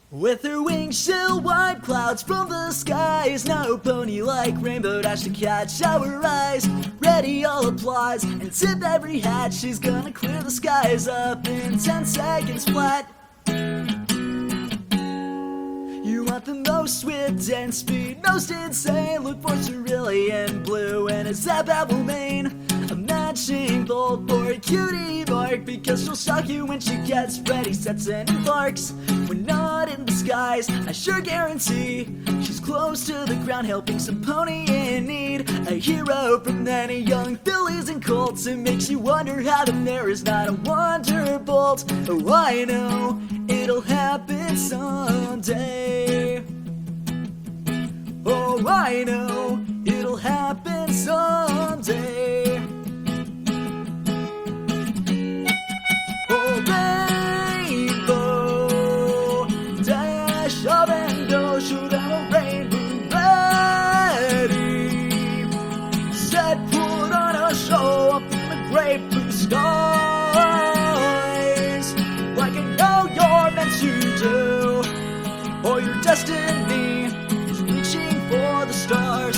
With her wings she'll wipe clouds from the skies. No pony like Rainbow Dash to catch our eyes. Ready all applause and tip every hat. She's gonna clear the skies up in 10 seconds flat. You want the most wit and speed, most insane. Look for Cerulean Blue and a Zap Apple Mane. A matching bolt for a cutie mark, because she'll shock you when she gets ready, sets and embarks. We're not in disguise, I sure guarantee. She's close to the ground, helping some pony in need. A hero from many young fillies and colts. It makes you wonder how the mare is not a wonderbolt. Oh, I know it'll happen someday. Oh, I know it'll happen someday. Oh, Rainbow Dash up and go, shoot out a rainbow ready. Set, put on a show up in the great blue skies, like I know you're meant to do, or your destiny is reaching for the stars.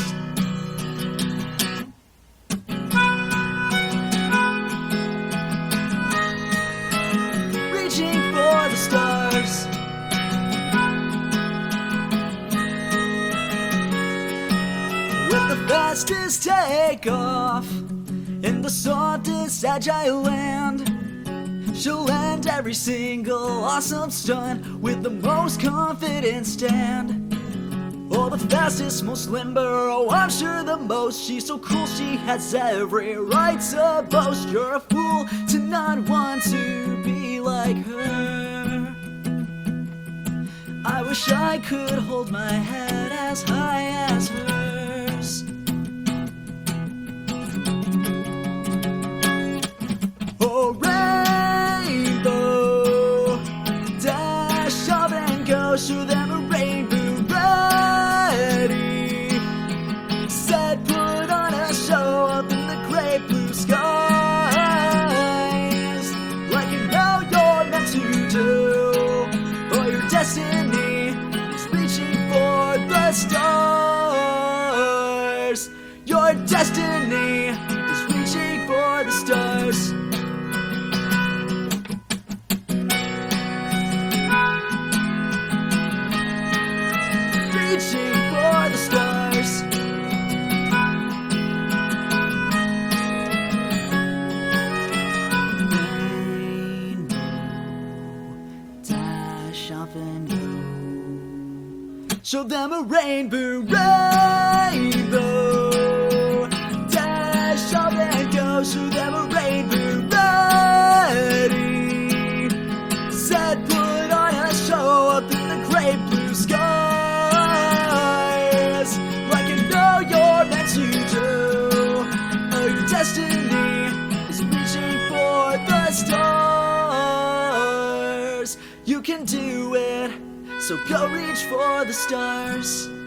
Reaching for the stars. With the fastest takeoff in the softest agile land, she'll land every single awesome stunt with the most confident stand. Oh, the fastest, most limber, oh, I'm sure the most. She's so cool, she has every right to boast. You're a fool to not want to be like her. I wish I could hold my head as high as hers. Oh, Rainbow Dash up and go, show them a rainbow ready. Set, put on a show up in the great blue skies, like you know you're meant to do, or your destiny is reaching for the stars. Your destiny is reaching for the stars. Reaching for the stars. Rainbow Dash up and go. Show them a rainbow, rainbow dash up and go. Show them a rainbow ready. Set, put on a show up in the great blue skies, like you know you're meant to do, or your destiny is reaching for the stars. You can do it, so go reach for the stars.